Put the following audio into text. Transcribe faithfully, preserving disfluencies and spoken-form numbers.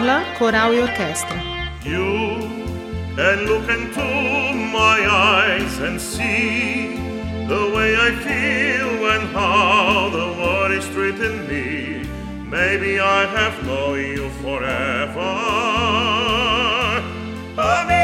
parla, coral e orquestra. You can look into my eyes and see the way I feel and how the world is treating me. Maybe I have known you forever. I mean,